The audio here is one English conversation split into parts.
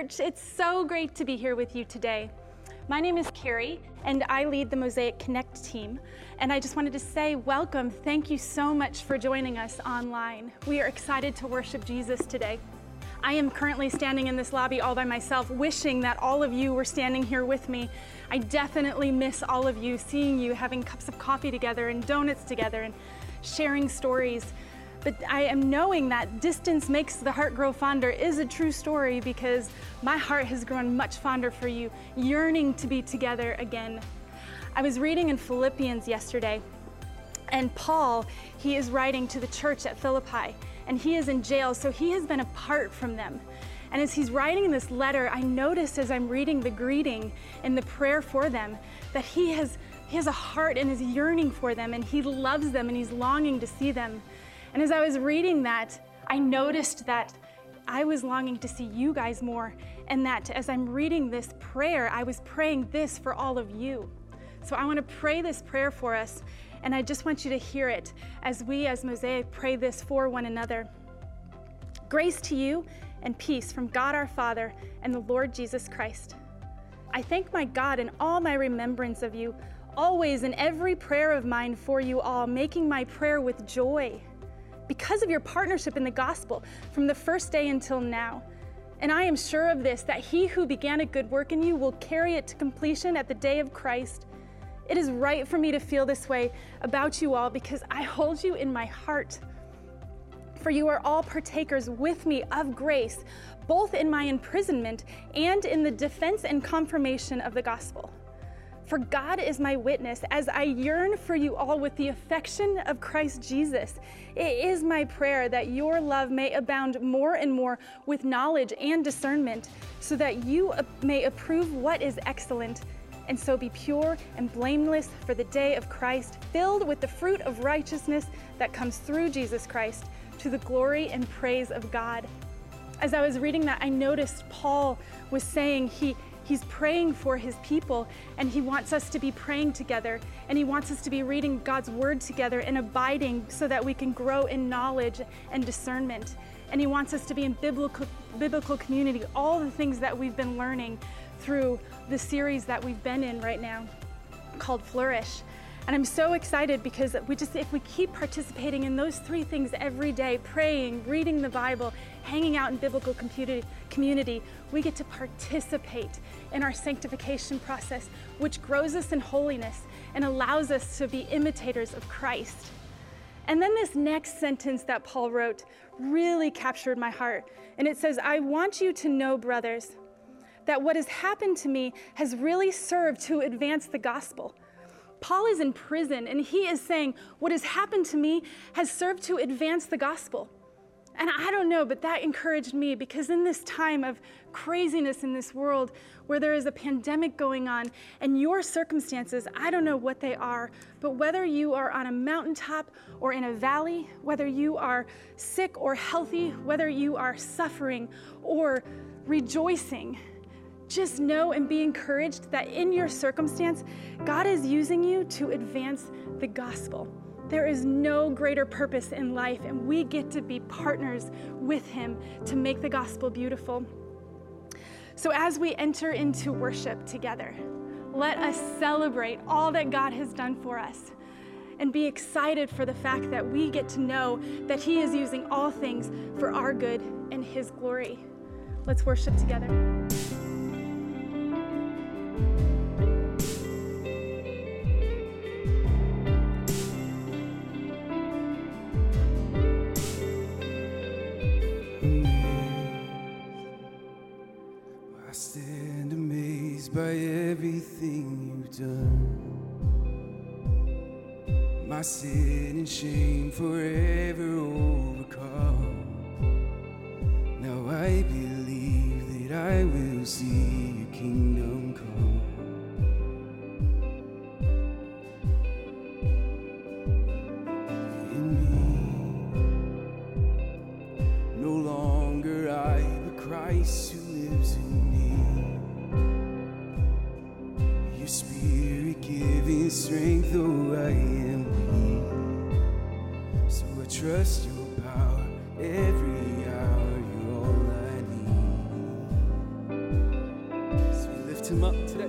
Church. It's so great to be here with you today. My name is Carrie, and I lead the Mosaic Connect team. And I just wanted to say welcome. Thank you so much for joining us online. We are excited to worship Jesus today. I am currently standing in this lobby all by myself, wishing that all of you were standing here with me. I definitely miss all of you, seeing you having cups of coffee together and donuts together and sharing stories. But I am knowing that distance makes the heart grow fonder is a true story, because my heart has grown much fonder for you, yearning to be together again. I was reading in Philippians yesterday, and Paul, he is writing to the church at Philippi, and he is in jail, so he has been apart from them. And as he's writing this letter, I noticed as I'm reading the greeting and the prayer for them, that he has a heart and is yearning for them, and he loves them, and he's longing to see them. And as I was reading that, I noticed that I was longing to see you guys more, and that as I'm reading this prayer, I was praying this for all of you. So I want to pray this prayer for us, and I just want you to hear it as we as Mosaic pray this for one another. Grace to you and peace from God our Father and the Lord Jesus Christ. I thank my God in all my remembrance of you, always in every prayer of mine for you all, making my prayer with joy, because of your partnership in the gospel from the first day until now. And I am sure of this, that he who began a good work in you will carry it to completion at the day of Christ. It is right for me to feel this way about you all, because I hold you in my heart. For you are all partakers with me of grace, both in my imprisonment and in the defense and confirmation of the gospel. For God is my witness, as I yearn for you all with the affection of Christ Jesus. It is my prayer that your love may abound more and more with knowledge and discernment, so that you may approve what is excellent, and so be pure and blameless for the day of Christ, filled with the fruit of righteousness that comes through Jesus Christ, to the glory and praise of God. As I was reading that, I noticed Paul was saying he's praying for his people, and he wants us to be praying together, and he wants us to be reading God's word together and abiding so that we can grow in knowledge and discernment. And he wants us to be in biblical community, all the things that we've been learning through the series that we've been in right now called Flourish. And I'm so excited, because if we keep participating in those three things every day, praying, reading the Bible, hanging out in biblical community, we get to participate in our sanctification process, which grows us in holiness and allows us to be imitators of Christ. And then this next sentence that Paul wrote really captured my heart. And it says, I want you to know, brothers, that what has happened to me has really served to advance the gospel. Paul is in prison, and he is saying, what has happened to me has served to advance the gospel. And I don't know, but that encouraged me, because in this time of craziness in this world, where there is a pandemic going on, and your circumstances, I don't know what they are, but whether you are on a mountaintop or in a valley, whether you are sick or healthy, whether you are suffering or rejoicing, just know and be encouraged that in your circumstance, God is using you to advance the gospel. There is no greater purpose in life, and we get to be partners with him to make the gospel beautiful. So as we enter into worship together, let us celebrate all that God has done for us, and be excited for the fact that we get to know that he is using all things for our good and his glory. Let's worship together. By everything you've done, my sin and shame forever overcome. Now I believe that I will see your kingdom come. In me, no longer I, but Christ who lives in me. Your spirit giving strength, though I am weak. So I trust your power every hour, you're all I need. him up today.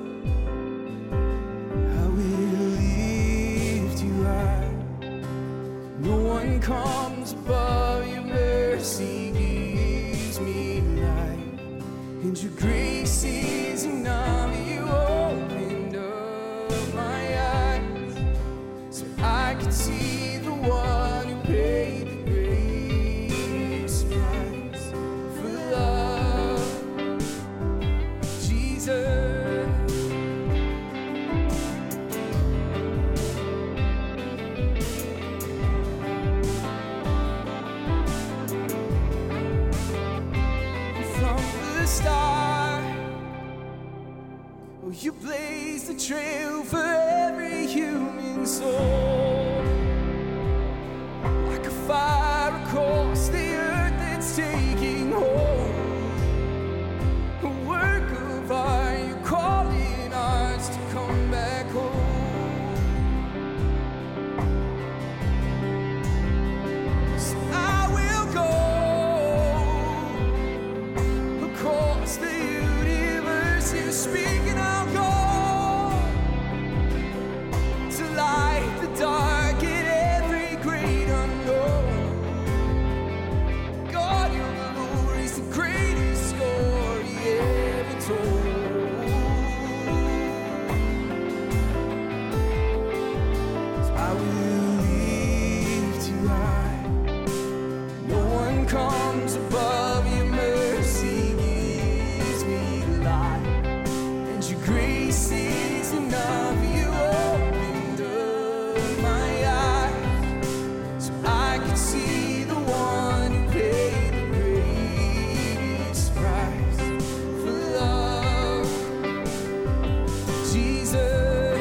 I will lift you high. No one comes above your mercy, gives me life, and your grace is enough. You opened up my eyes so I could see the one who paid the greatest price for love, Jesus. You blaze the trail for every human soul, like a fire across the earth that's taking hold. A work of art, you're calling us to come back home. So I will go across the universe. You're speaking out. Dark in every great unknown. God, your glory's the greatest story ever told. So I will lift you high. No one comes above your mercy, gives me life, and your grace is enough. You opened my eyes so I could see the one who paid the greatest price for love, Jesus.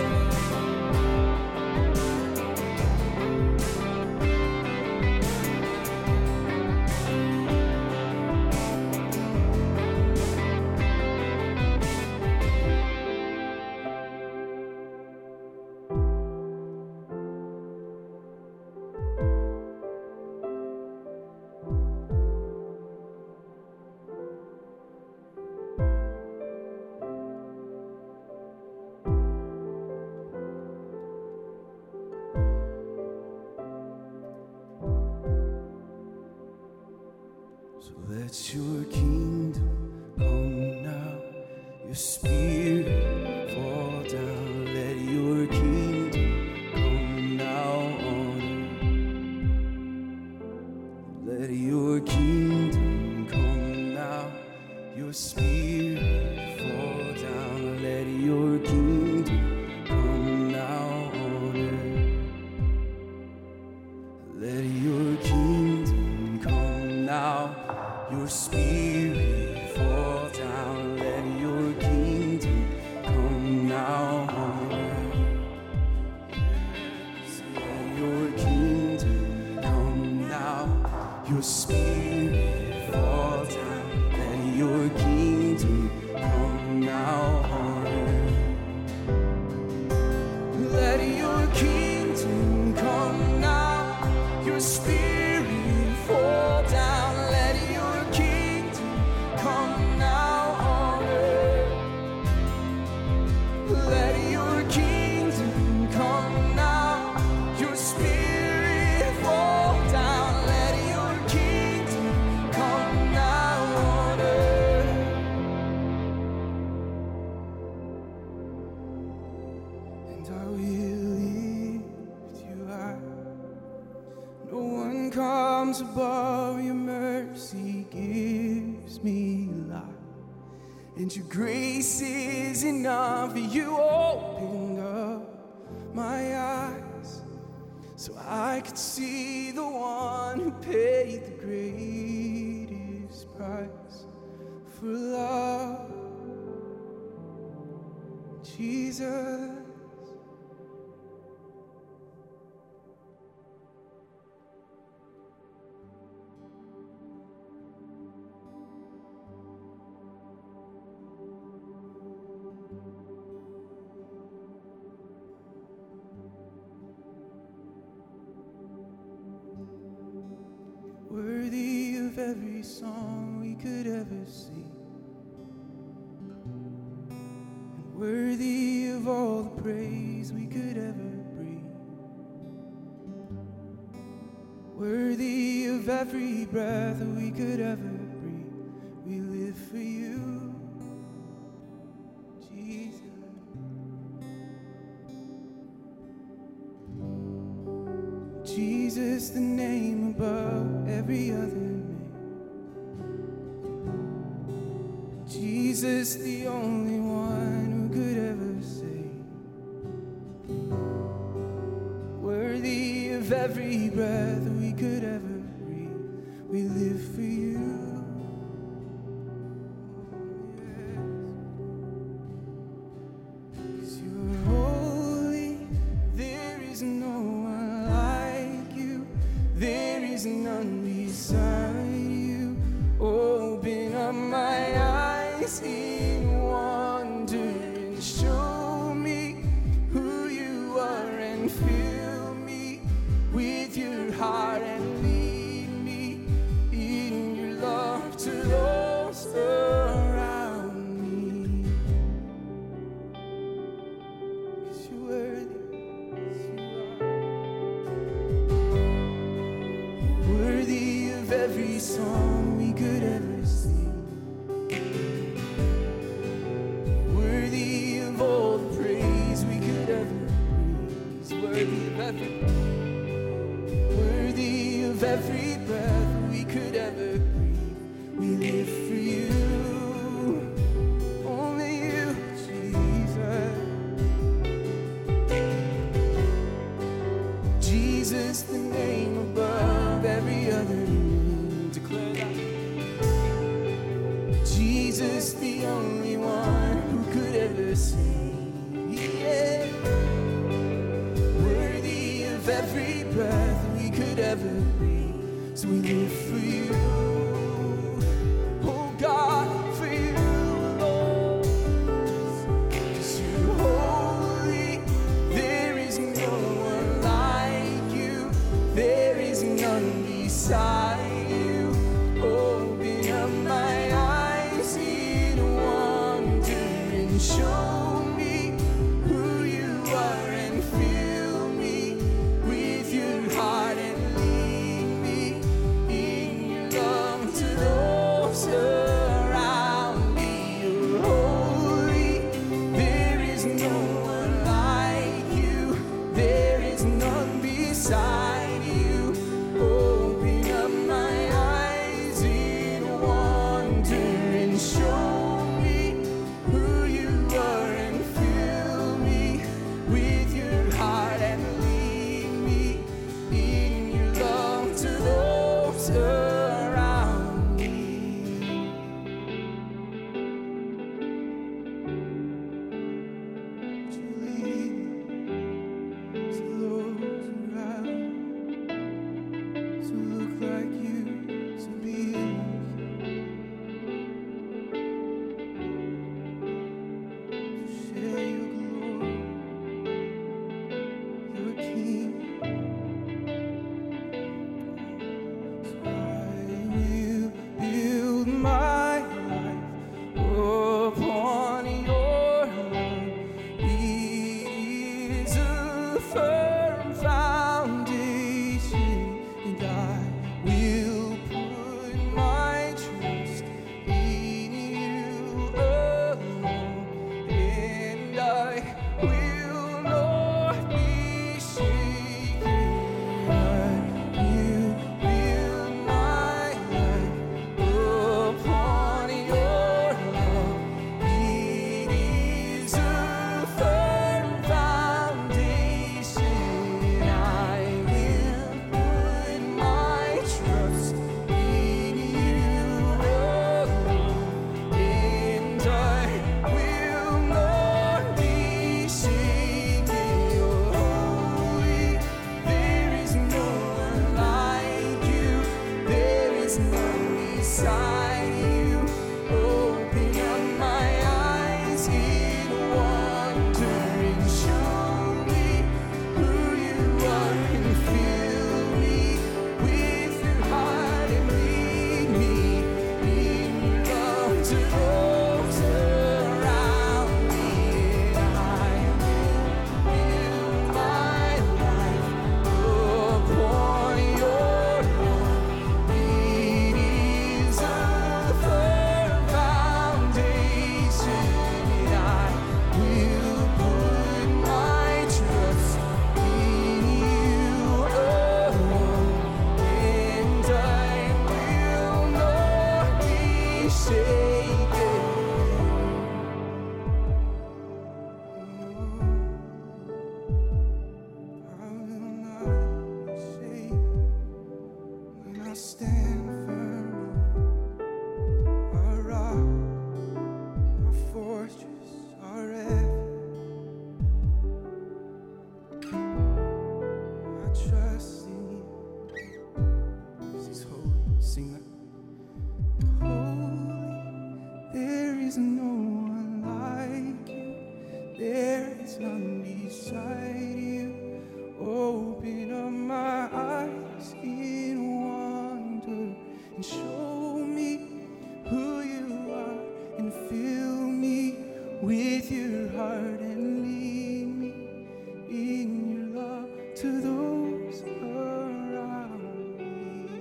So let your kingdom come now, your spirit fall down. Let your kingdom come now on earth. Let your kingdom come now, your spirit fall down. Let your kingdom come now on earth. Let your kingdom come now, your spirit fall down. Let your kingdom come now on earth. Let your kingdom come now, your spirit fall down. Let your kingdom come now on earth. Let your kingdom come now, your spirit fall down. Let your kingdom come now on earth. Let your kingdom come now, your spirit fall down. Let your kingdom come now on earth. And I will lift you high. No one comes above your mercy, gives me life, and your grace is enough. You opened up my eyes so I could see the one who paid the greatest price for love, Jesus. Worthy of every song we could ever sing, worthy of all the praise we could ever bring, worthy of every breath we could ever breathe. We live for you, Jesus. Jesus, the name above every other name. Jesus, the only one who could ever save. Worthy of every breath we could ever breathe. We live for you. None beside you. Open up my eyes in wonder and show me who you are, and fill me with your heart and lead me in your love to those around me. 'Cause you're worthy. Worthy of every song we could ever sing, worthy of all the praise we could ever praise, worthy of every breath we could ever breathe. We live for you, only you, Jesus. Jesus, the name above every other name. Declare that. Jesus, the only one who could ever save. Yeah. Worthy of every breath we could ever breathe. So we live for you. Oh God, for you, Lord. 'Cause you're holy. There is no one like you. There is none beside you. Open up my eyes in wonder and show me who you are, and fill me with your heart and lead me in your love to those around me. You're holy. There is no one like you. There is none beside you. Open up my eyes in wonder and show me who you are, and fill me with your heart and lead me in your love to those around me. Would you lead me to those around to look like you, to be to share your glory, your King. So I will build my life upon your love. It is a firm foundation, and I will put my trust in you alone, and I will not be shaken. I will build my life upon your love. It is a firm foundation. I will put my trust in you alone, and I will not be shaken. there is none beside you. Open up my eyes in wonder and show me who you are, and fill me with your heart and lead me in your love to those around me.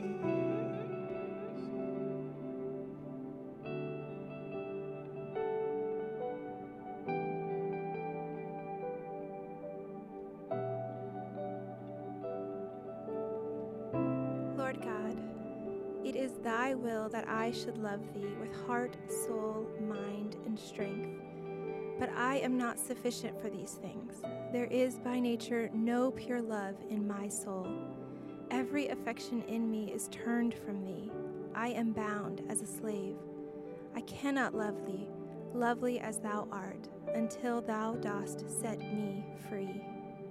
Lord God, it is thy will that I should love thee with heart, soul, mind, and strength. But I am not sufficient for these things. There is by nature no pure love in my soul. Every affection in me is turned from thee. I am bound as a slave. I cannot love thee, lovely as thou art, until thou dost set me free.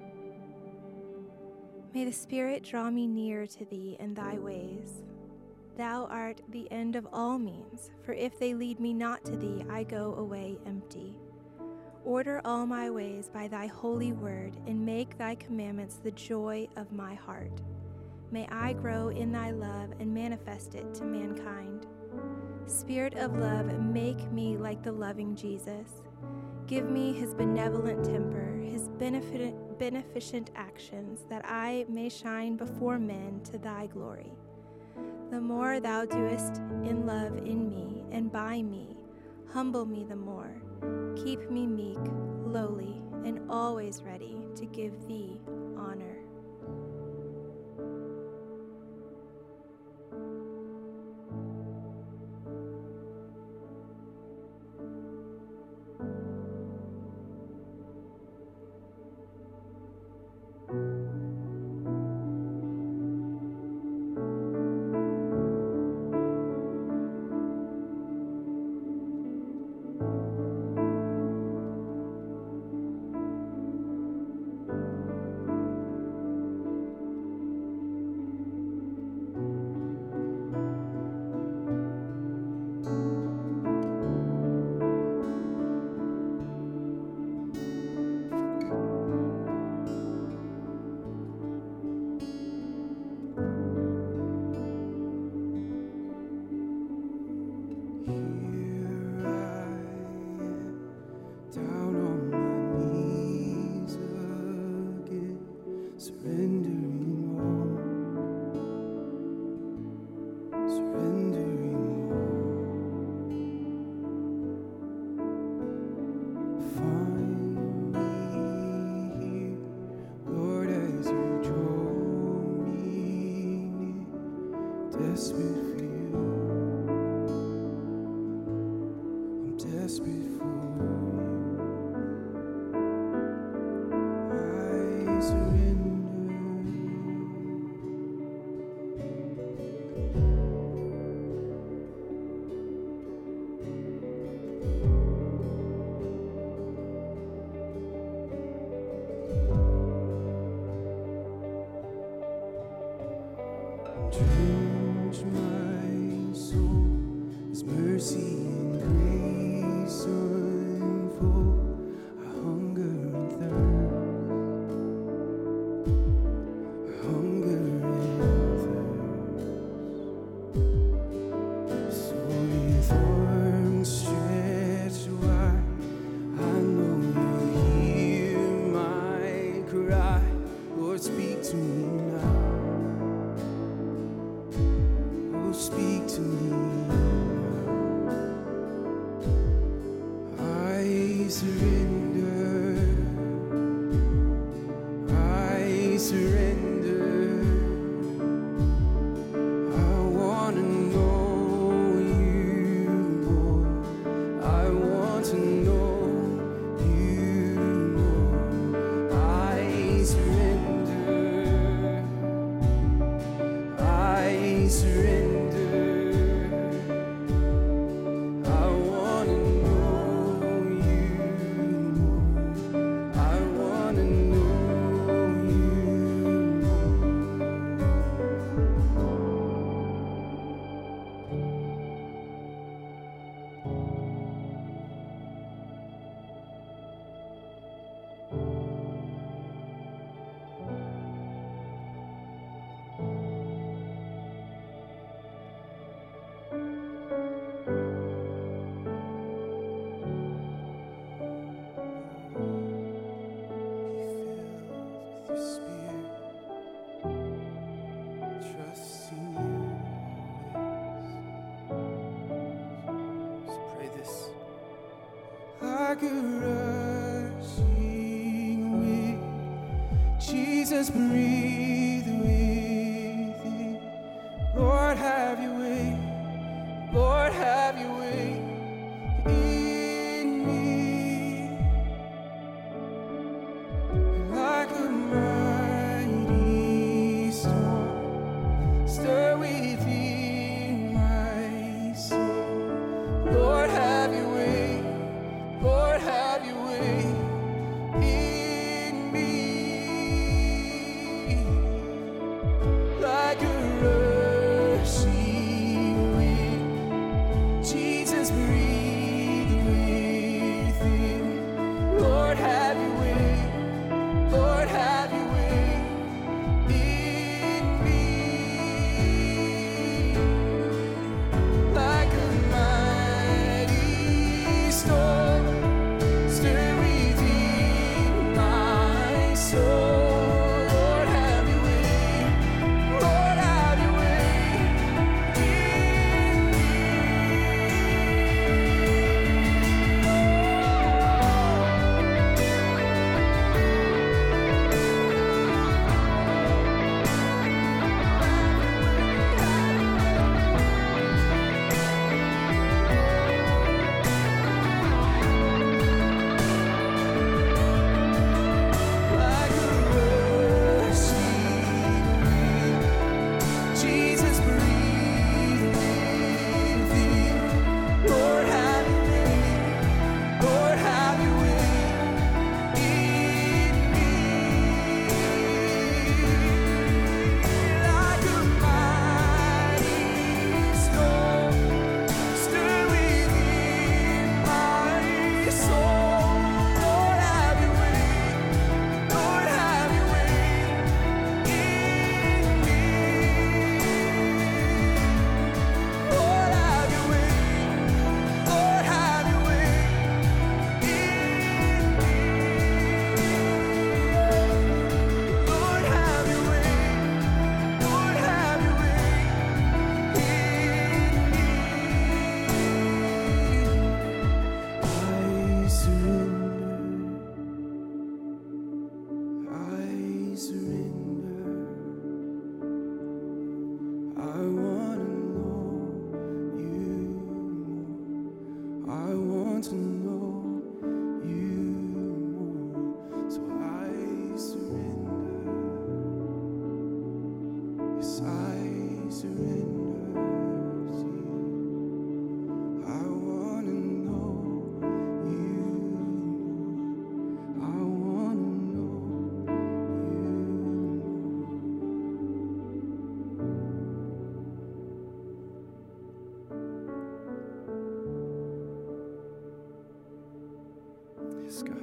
May the Spirit draw me near to thee in thy ways. Thou art the end of all means, for if they lead me not to thee, I go away empty. Order all my ways by thy holy word, and make thy commandments the joy of my heart. May I grow in thy love and manifest it to mankind. Spirit of love, make me like the loving Jesus. Give me his benevolent temper, his beneficent actions, that I may shine before men to thy glory. The more thou doest in love in me and by me, humble me the more. Keep me meek, lowly, and always ready to give thee honor. Drench my soul, His mercy and grace unfold. I hunger and thirst Like a rushing wind, Jesus, breathe within. Lord, have your way. Lord, have your way in me. Like a mighty storm, stir within my soul. Lord, have your way. Lord, have your way in me. Like a rushing wind, Jesus, breathe within. Lord, have your way. Lord, have your way in me. Like a mighty storm, stir within my soul. Lord, have your way. Lord, have your way in me. Like a rushing wind, Jesus, breathe within. Lord, have your way. Lord, have your way in me. Like a mighty storm, stir within my soul. Lord, have your way. Lord, have your way in me. Lord, have your way. Lord, have your way in me. Lord, have your way. Lord, have your way in me. I surrender. I want to know you more. I want to know you more. So I surrender. Yes, I surrender to you. I want to know you more. I want to know you more. Yes, God.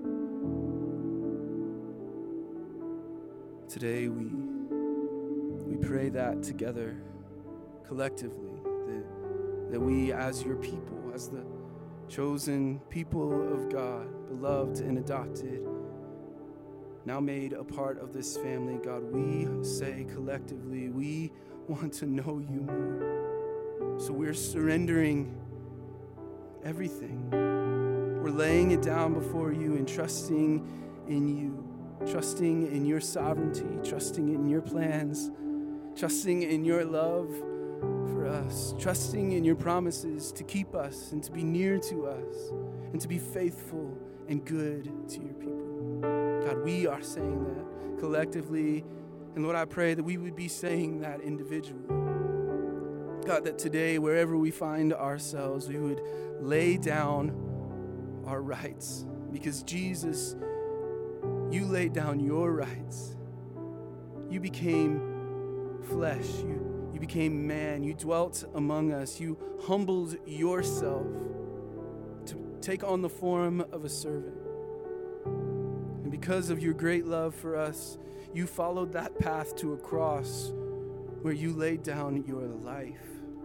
Today we pray that together, collectively, that we as your people, as the chosen people of God, beloved and adopted, now made a part of this family, God, we say collectively, we want to know you more. So we're surrendering everything. We're laying it down before you and trusting in you, trusting in your sovereignty, trusting in your plans, trusting in your love for us, trusting in your promises to keep us and to be near to us and to be faithful and good to your people. God, we are saying that collectively. And Lord, I pray that we would be saying that individually. God, that today, wherever we find ourselves, we would lay down our rights, because Jesus, you laid down your rights. You became flesh. You became man. You dwelt among us. You humbled yourself to take on the form of a servant. And because of your great love for us, you followed that path to a cross where you laid down your life.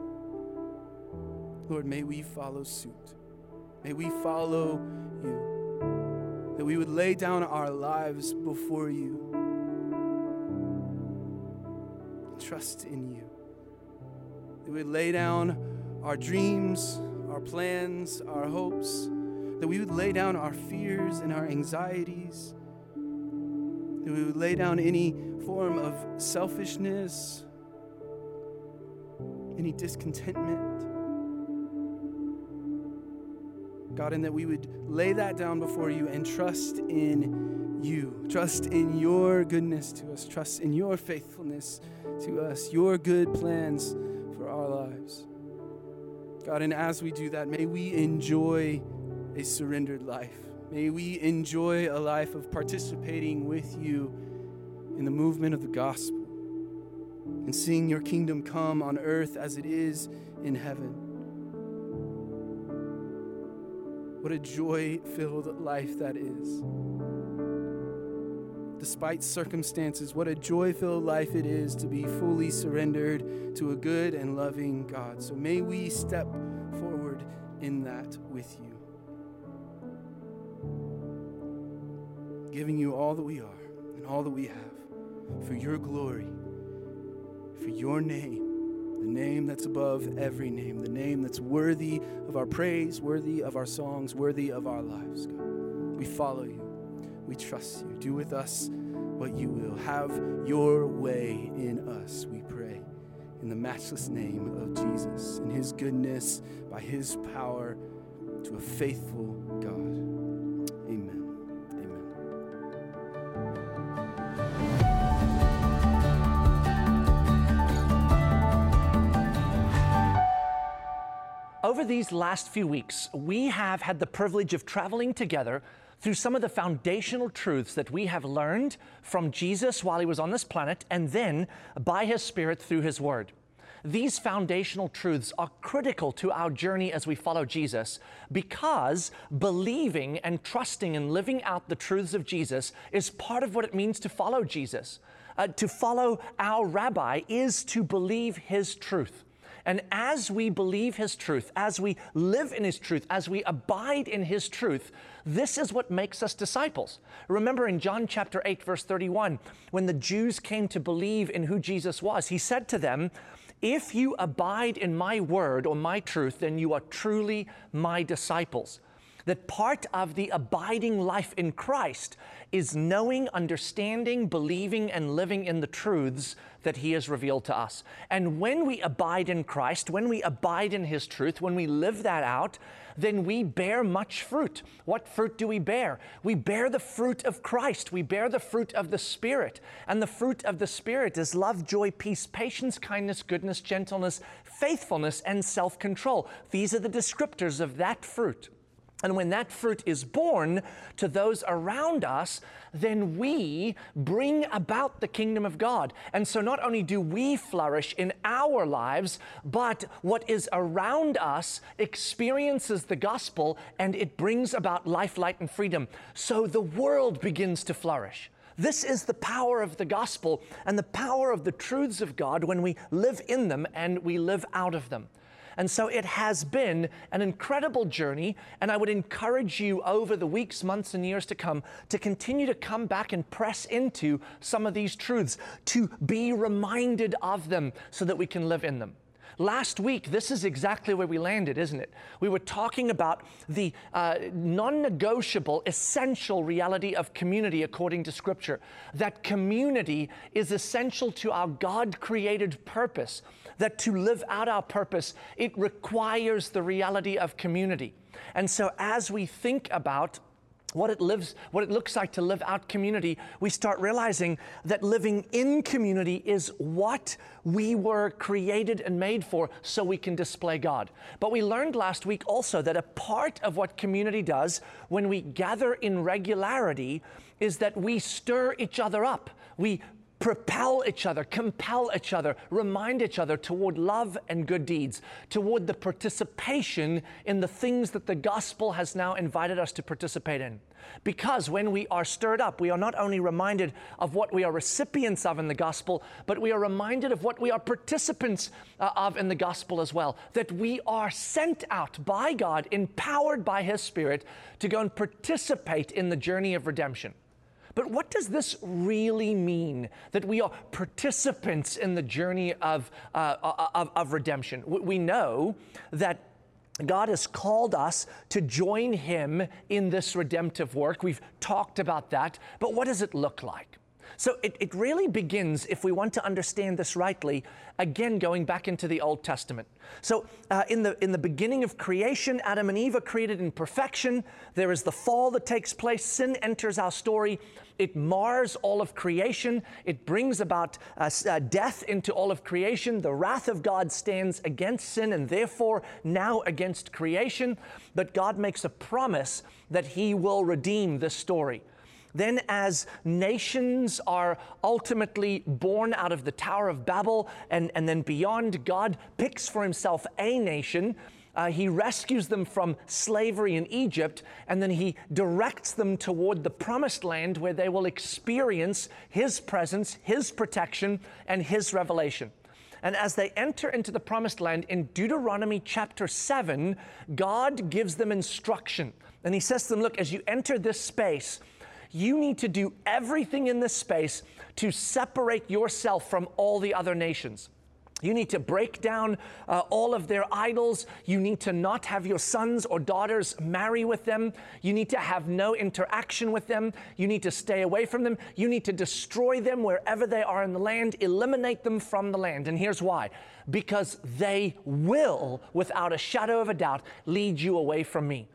Lord, may we follow suit. May we follow you. That we would lay down our lives before you trust in you. That we would lay down our dreams, our plans, our hopes. That we would lay down our fears and our anxieties. That we would lay down any form of selfishness, any discontentment. God, and that we would lay that down before you and trust in you. Trust in your goodness to us. Trust in your faithfulness to us, your good plans for our lives. God, and as we do that, may we enjoy a surrendered life. May we enjoy a life of participating with you in the movement of the gospel and seeing your kingdom come on earth as it is in heaven. What a joy-filled life that is. Despite circumstances, what a joy-filled life it is to be fully surrendered to a good and loving God. So may we step forward in that with you. Giving you all that we are and all that we have for your glory, for your name, the name that's above every name, the name that's worthy of our praise, worthy of our songs, worthy of our lives, God. We follow you. We trust you. Do with us what you will. Have your way in us, we pray. In the matchless name of Jesus, in his goodness, by his power, to a faithful God. Amen. Over these last few weeks, we have had the privilege of traveling together through some of the foundational truths that we have learned from Jesus while he was on this planet, and then by his Spirit through his word. These foundational truths are critical to our journey as we follow Jesus, because believing and trusting and living out the truths of Jesus is part of what it means to follow Jesus. To follow our rabbi is to believe his truth. And as we believe his truth, as we live in his truth, as we abide in his truth, this is what makes us disciples. Remember in John chapter 8, verse 31, when the Jews came to believe in who Jesus was, he said to them, "If you abide in my word or my truth, then you are truly my disciples." That part of the abiding life in Christ is knowing, understanding, believing, and living in the truths that he has revealed to us. And when we abide in Christ, when we abide in his truth, when we live that out, then we bear much fruit. What fruit do we bear? We bear the fruit of Christ. We bear the fruit of the Spirit. And the fruit of the Spirit is love, joy, peace, patience, kindness, goodness, gentleness, faithfulness, and self-control. These are the descriptors of that fruit. And when that fruit is born to those around us, then we bring about the kingdom of God. And so not only do we flourish in our lives, but what is around us experiences the gospel, and it brings about life, light, and freedom. So the world begins to flourish. This is the power of the gospel and the power of the truths of God when we live in them and we live out of them. And so it has been an incredible journey, and I would encourage you over the weeks, months, and years to come to continue to come back and press into some of these truths, to be reminded of them so that we can live in them. Last week, this is exactly where we landed, isn't it? We were talking about the non-negotiable, essential reality of community according to Scripture. That community is essential to our God-created purpose. That to live out our purpose, it requires the reality of community. And so as we think about what it looks like to live out community, we start realizing that living in community is what we were created and made for, so we can display God. But we learned last week also that a part of what community does when we gather in regularity is that we stir each other up. We propel each other, compel each other, remind each other toward love and good deeds, toward the participation in the things that the gospel has now invited us to participate in. Because when we are stirred up, we are not only reminded of what we are recipients of in the gospel, but we are reminded of what we are participants of in the gospel as well. That we are sent out by God, empowered by his Spirit, to go and participate in the journey of redemption. But what does this really mean, that we are participants in the journey of redemption? We know that God has called us to join Him in this redemptive work. We've talked about that, but what does it look like? So it really begins, if we want to understand this rightly, again going back into the Old Testament. So in the beginning of creation, Adam and Eve are created in perfection. There is the fall that takes place. Sin enters our story. It mars all of creation. It brings about death into all of creation. The wrath of God stands against sin and therefore now against creation. But God makes a promise that He will redeem this story. Then as nations are ultimately born out of the Tower of Babel and then beyond, God picks for Himself a nation. He rescues them from slavery in Egypt, and then He directs them toward the promised land where they will experience His presence, His protection, and His revelation. And as they enter into the promised land, in Deuteronomy chapter 7, God gives them instruction. And He says to them, look, as you enter this space, you need to do everything in this space to separate yourself from all the other nations. You need to break down all of their idols. You need to not have your sons or daughters marry with them. You need to have no interaction with them. You need to stay away from them. You need to destroy them wherever they are in the land, eliminate them from the land. And here's why. Because they will, without a shadow of a doubt, lead you away from me.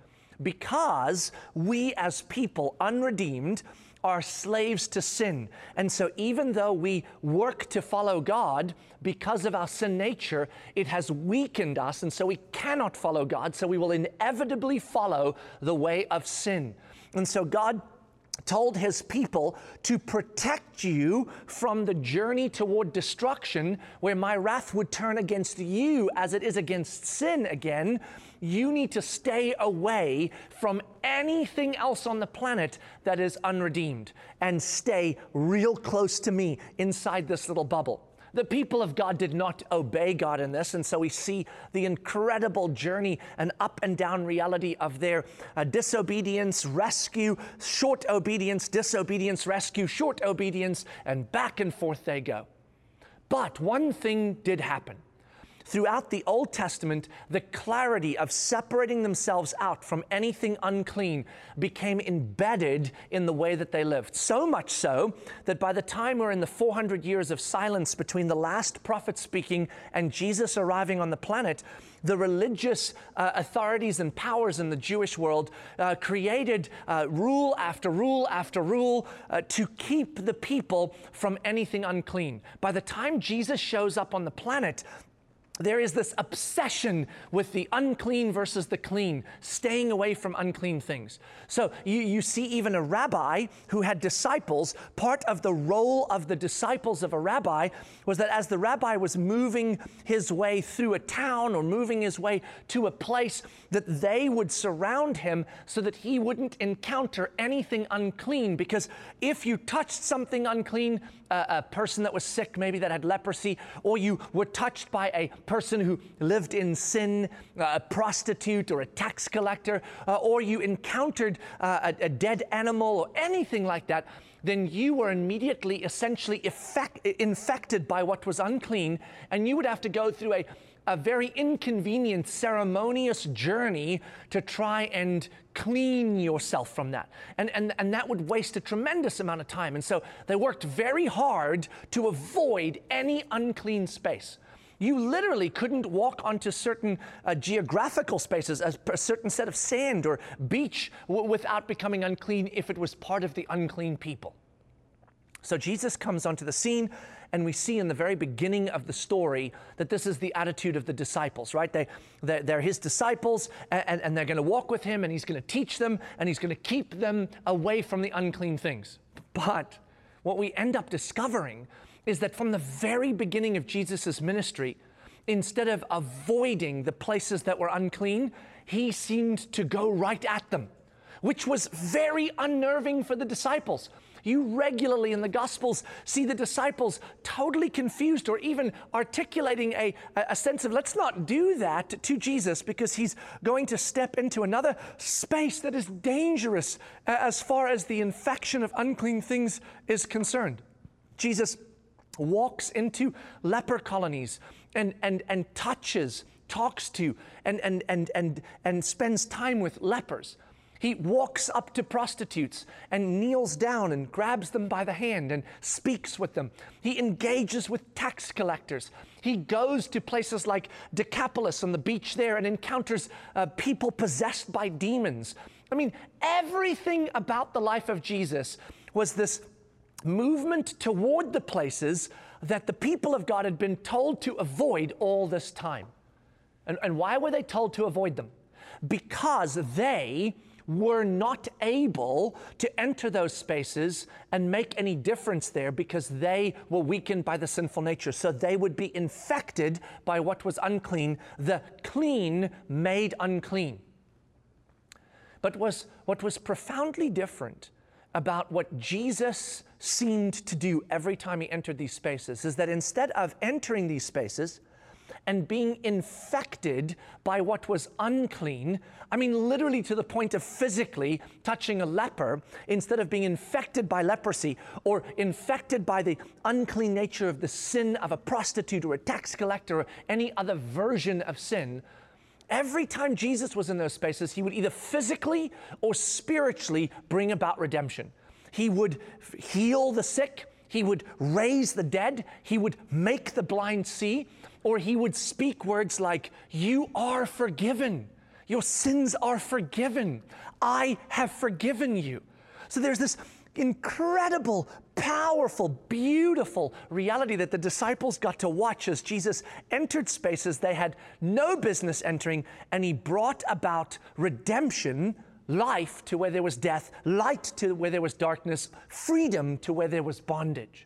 Because we as people, unredeemed, are slaves to sin. And so even though we work to follow God, because of our sin nature, it has weakened us, and so we cannot follow God, so we will inevitably follow the way of sin. And so God told His people to protect you from the journey toward destruction, where my wrath would turn against you as it is against sin again. You need to stay away from anything else on the planet that is unredeemed and stay real close to me inside this little bubble. The people of God did not obey God in this, and so we see the incredible journey and up and down reality of their disobedience, rescue, short obedience, disobedience, rescue, short obedience, and back and forth they go. But one thing did happen. Throughout the Old Testament, the clarity of separating themselves out from anything unclean became embedded in the way that they lived. So much so that by the time we're in the 400 years of silence between the last prophet speaking and Jesus arriving on the planet, the religious authorities and powers in the Jewish world created rule after rule after rule to keep the people from anything unclean. By the time Jesus shows up on the planet, there is this obsession with the unclean versus the clean, staying away from unclean things. So you see even a rabbi who had disciples. Part of the role of the disciples of a rabbi was that as the rabbi was moving his way through a town or moving his way to a place, that they would surround him so that he wouldn't encounter anything unclean. Because if you touched something unclean, a person that was sick, maybe that had leprosy, or you were touched by a person who lived in sin, a prostitute or a tax collector, or you encountered a dead animal or anything like that, then you were immediately essentially infected by what was unclean, and you would have to go through a very inconvenient, ceremonious journey to try and clean yourself from that. And that would waste a tremendous amount of time. And so they worked very hard to avoid any unclean space. You literally couldn't walk onto certain geographical spaces, a certain set of sand or beach, without becoming unclean if it was part of the unclean people. So Jesus comes onto the scene, and we see in the very beginning of the story that this is the attitude of the disciples, right? They're His disciples, and they're going to walk with Him, and He's going to teach them, and He's going to keep them away from the unclean things. But what we end up discovering is that from the very beginning of Jesus' ministry, instead of avoiding the places that were unclean, He seemed to go right at them. which was very unnerving for the disciples. You regularly in the Gospels see the disciples totally confused or even articulating a sense of, let's not do that to Jesus because he's going to step into another space that is dangerous as far as the infection of unclean things is concerned. Jesus walks into leper colonies and talks to and spends time with lepers. He walks up to prostitutes and kneels down and grabs them by the hand and speaks with them. He engages with tax collectors. He goes to places like Decapolis on the beach there and encounters people possessed by demons. I mean, everything about the life of Jesus was this movement toward the places that the people of God had been told to avoid all this time. And why were they told to avoid them? Because they were not able to enter those spaces and make any difference there because they were weakened by the sinful nature. So they would be infected by what was unclean, the clean made unclean. But what was profoundly different about what Jesus seemed to do every time he entered these spaces is that instead of entering these spaces and being infected by what was unclean, I mean literally to the point of physically touching a leper, instead of being infected by leprosy or infected by the unclean nature of the sin of a prostitute or a tax collector or any other version of sin, every time Jesus was in those spaces, he would either physically or spiritually bring about redemption. He would heal the sick, he would raise the dead, he would make the blind see, or he would speak words like, "You are forgiven. Your sins are forgiven. I have forgiven you." So there's this incredible, powerful, beautiful reality that the disciples got to watch as Jesus entered spaces they had no business entering, and he brought about redemption, life to where there was death, light to where there was darkness, freedom to where there was bondage.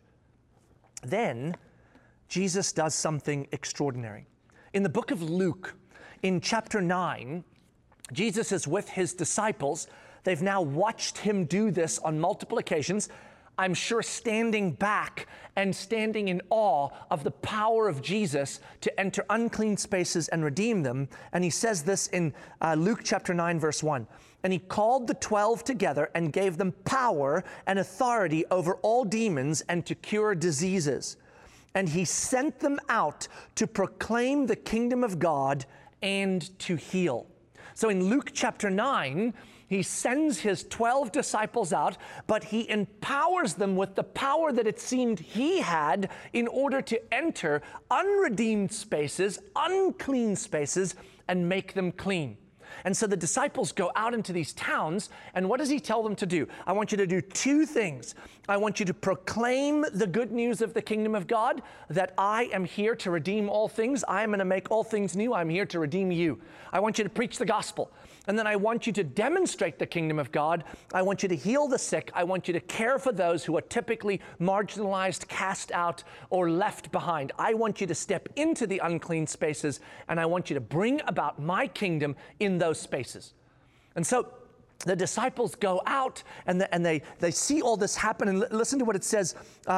Then Jesus does something extraordinary. In the book of Luke, in chapter 9, Jesus is with his disciples. They've now watched him do this on multiple occasions, I'm sure standing back and standing in awe of the power of Jesus to enter unclean spaces and redeem them. And he says this in Luke chapter 9, verse 1. "And he called the 12 together and gave them power and authority over all demons and to cure diseases. And he sent them out to proclaim the kingdom of God and to heal." So in Luke chapter 9, he sends his 12 disciples out, but he empowers them with the power that it seemed he had in order to enter unredeemed spaces, unclean spaces, and make them clean. And so the disciples go out into these towns, and what does he tell them to do? I want you to do two things. I want you to proclaim the good news of the kingdom of God, that I am here to redeem all things. I am going to make all things new. I'm here to redeem you. I want you to preach the gospel. And then I want you to demonstrate the kingdom of God. I want you to heal the sick. I want you to care for those who are typically marginalized, cast out, or left behind. I want you to step into the unclean spaces, and I want you to bring about my kingdom in those spaces. And so the disciples go out and they see all this happen. And listen to what it says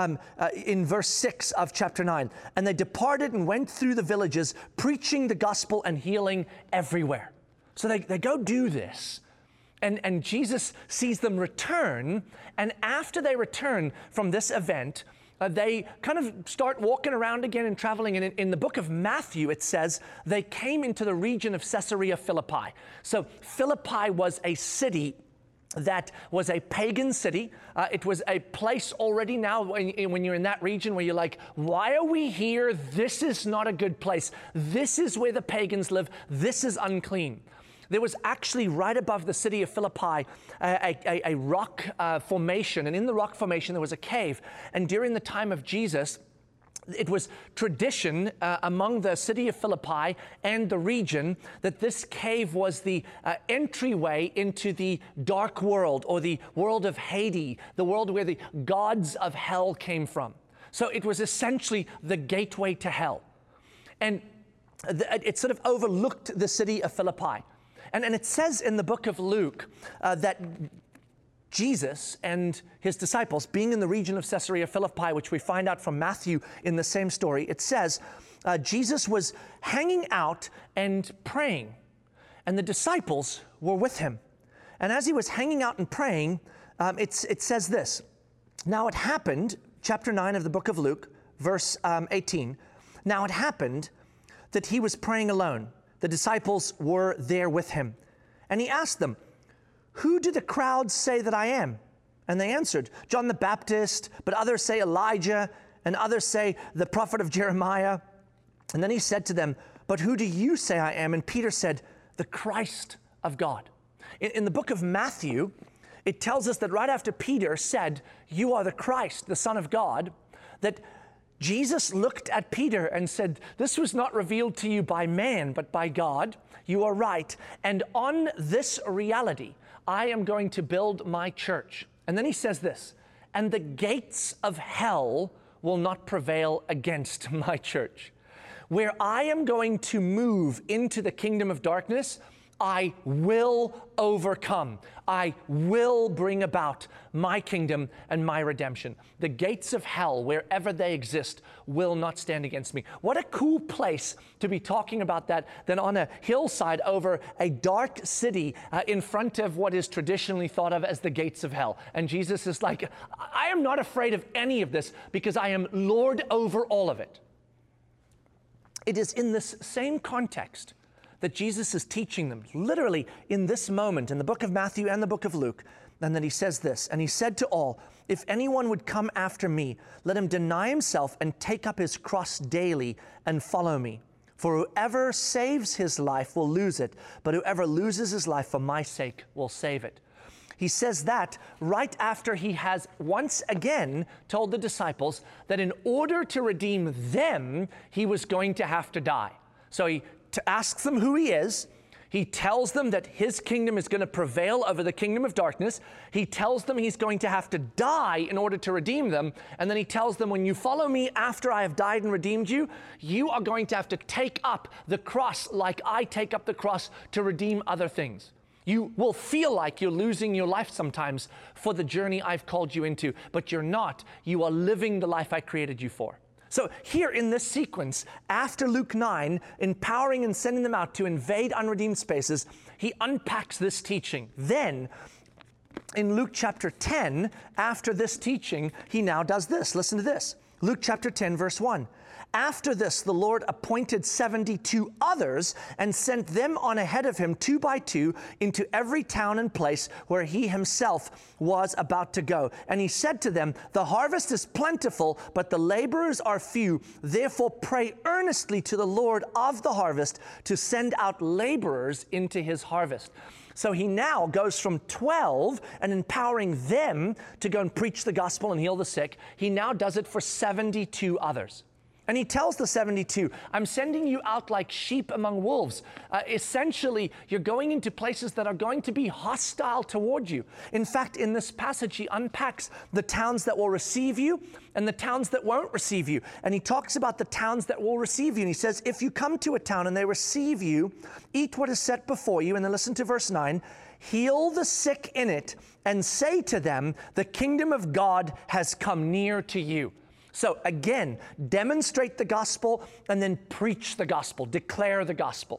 in verse 6 of chapter 9. "And they departed and went through the villages, preaching the gospel and healing everywhere." So they go do this. And Jesus sees them return. And after they return from this event, they kind of start walking around again and traveling. And in the book of Matthew, it says they came into the region of Caesarea Philippi. So Philippi was a city that was a pagan city. It was a place already now when you're in that region where you're like, why are we here? This is not a good place. This is where the pagans live. This is unclean. There was actually right above the city of Philippi a rock formation, and in the rock formation there was a cave. And during the time of Jesus, it was tradition among the city of Philippi and the region that this cave was the entryway into the dark world, or the world of Hades, the world where the gods of hell came from. So it was essentially the gateway to hell. And it sort of overlooked the city of Philippi. And it says in the book of Luke that Jesus and his disciples, being in the region of Caesarea Philippi, which we find out from Matthew in the same story, it says Jesus was hanging out and praying, and the disciples were with him. And as he was hanging out and praying, it says this. Now it happened, chapter 9 of the book of Luke, verse 18. Now it happened that he was praying alone. The disciples were there with him. And he asked them, "Who do the crowds say that I am?" And they answered, "John the Baptist, but others say Elijah, and others say the prophet of Jeremiah." And then he said to them, "But who do you say I am?" And Peter said, "The Christ of God." In the book of Matthew, it tells us that right after Peter said, "You are the Christ, the Son of God," that Jesus looked at Peter and said, "This was not revealed to you by man, but by God. You are right. And on this reality, I am going to build my church." And then he says this, "And the gates of hell will not prevail against my church." Where I am going to move into the kingdom of darkness, I will overcome. I will bring about my kingdom and my redemption. The gates of hell, wherever they exist, will not stand against me. What a cool place to be talking about that than on a hillside over a dark city in front of what is traditionally thought of as the gates of hell. And Jesus is like, I am not afraid of any of this because I am Lord over all of it. It is in this same context that Jesus is teaching them, literally in this moment, in the book of Matthew and the book of Luke, and then he says this, "And he said to all, if anyone would come after me, let him deny himself and take up his cross daily and follow me. For whoever saves his life will lose it, but whoever loses his life for my sake will save it." He says that right after he has once again told the disciples that in order to redeem them, he was going to have to die. So he asks them who he is. He tells them that his kingdom is going to prevail over the kingdom of darkness. He tells them he's going to have to die in order to redeem them. And then he tells them, when you follow me after I have died and redeemed you, you are going to have to take up the cross like I take up the cross to redeem other things. You will feel like you're losing your life sometimes for the journey I've called you into, but you're not. You are living the life I created you for. So here in this sequence, after Luke 9, empowering and sending them out to invade unredeemed spaces, he unpacks this teaching. Then, in Luke chapter 10, after this teaching, he now does this. Listen to this. Luke chapter 10, verse 1. After this, the Lord appointed 72 others and sent them on ahead of him 2 by 2 into every town and place where he himself was about to go. And he said to them, the harvest is plentiful, but the laborers are few. Therefore pray earnestly to the Lord of the harvest to send out laborers into his harvest. So he now goes from 12 and empowering them to go and preach the gospel and heal the sick. He now does it for 72 others. And he tells the 72, I'm sending you out like sheep among wolves. Essentially, you're going into places that are going to be hostile toward you. In fact, in this passage, he unpacks the towns that will receive you and the towns that won't receive you. And he talks about the towns that will receive you. And he says, if you come to a town and they receive you, eat what is set before you. And then listen to verse 9. Heal the sick in it and say to them, the kingdom of God has come near to you. So again, demonstrate the gospel and then preach the gospel, declare the gospel.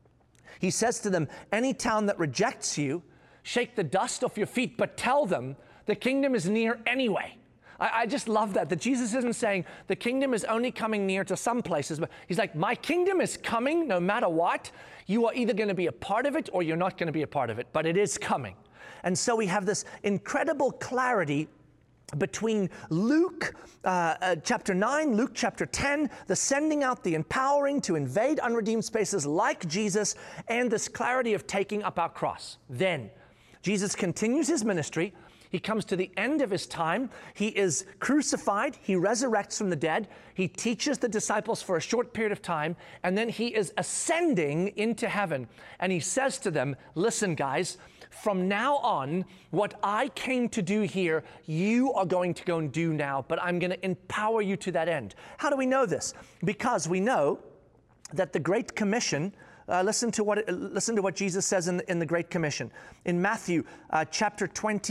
He says to them, any town that rejects you, shake the dust off your feet, but tell them the kingdom is near anyway. I just love that Jesus isn't saying the kingdom is only coming near to some places, but he's like, my kingdom is coming no matter what. You are either going to be a part of it or you're not going to be a part of it, but it is coming. And so we have this incredible clarity between Luke chapter 9, Luke chapter 10, the sending out, the empowering to invade unredeemed spaces like Jesus, and this clarity of taking up our cross. Then Jesus continues his ministry. He comes to the end of his time. He is crucified. He resurrects from the dead. He teaches the disciples for a short period of time, and then he is ascending into heaven. And he says to them, listen, guys, from now on, what I came to do here, you are going to go and do now, but I'm going to empower you to that end. How do we know this? Because we know that the Great Commission Listen to what Jesus says in the Great Commission. In Matthew chapter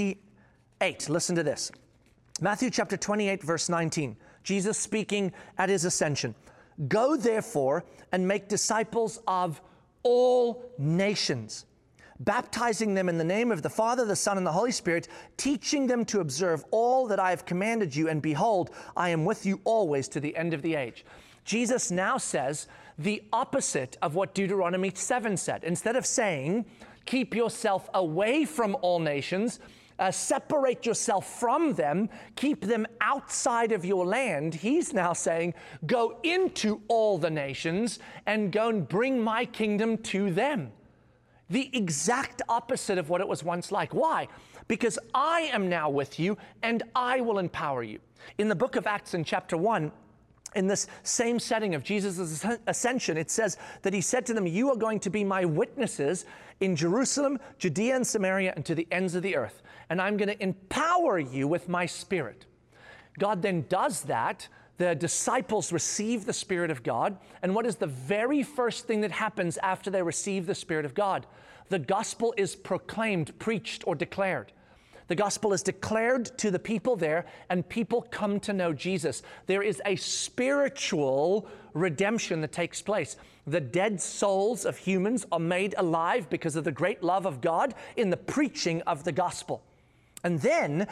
28, listen to this. Matthew chapter 28, verse 19. Jesus speaking at his ascension. Go therefore and make disciples of all nations, baptizing them in the name of the Father, the Son, and the Holy Spirit, teaching them to observe all that I have commanded you, and behold, I am with you always to the end of the age. Jesus now says the opposite of what Deuteronomy 7 said. Instead of saying, keep yourself away from all nations, separate yourself from them, keep them outside of your land, he's now saying, go into all the nations and go and bring my kingdom to them. The exact opposite of what it was once like. Why? Because I am now with you and I will empower you. In the book of Acts in chapter 1, in this same setting of Jesus' ascension, it says that he said to them, you are going to be my witnesses in Jerusalem, Judea, and Samaria, and to the ends of the earth. And I'm going to empower you with my Spirit. God then does that. The disciples receive the Spirit of God. And what is the very first thing that happens after they receive the Spirit of God? The gospel is proclaimed, preached, or declared. The gospel is declared to the people there, and people come to know Jesus. There is a spiritual redemption that takes place. The dead souls of humans are made alive because of the great love of God in the preaching of the gospel. And then,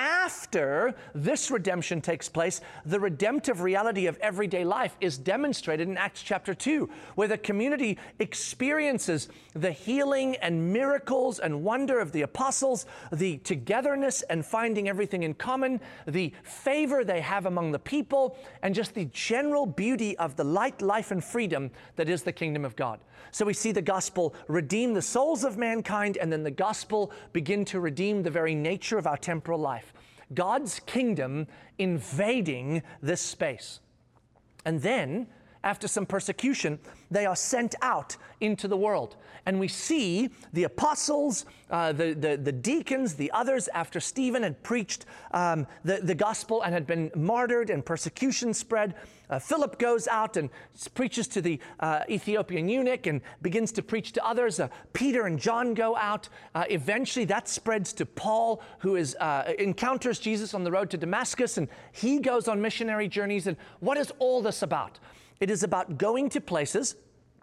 after this redemption takes place, the redemptive reality of everyday life is demonstrated in Acts chapter 2, where the community experiences the healing and miracles and wonder of the apostles, the togetherness and finding everything in common, the favor they have among the people, and just the general beauty of the light, life, and freedom that is the kingdom of God. So we see the gospel redeem the souls of mankind, and then the gospel begin to redeem the very nature of our temporal life. God's kingdom invading this space. And then, after some persecution, they are sent out into the world. And we see the apostles, the deacons, the others, after Stephen had preached the gospel and had been martyred and persecution spread, Philip goes out and preaches to the Ethiopian eunuch and begins to preach to others. Peter and John go out. Eventually that spreads to Paul, who encounters Jesus on the road to Damascus, and he goes on missionary journeys. And what is all this about? It is about going to places,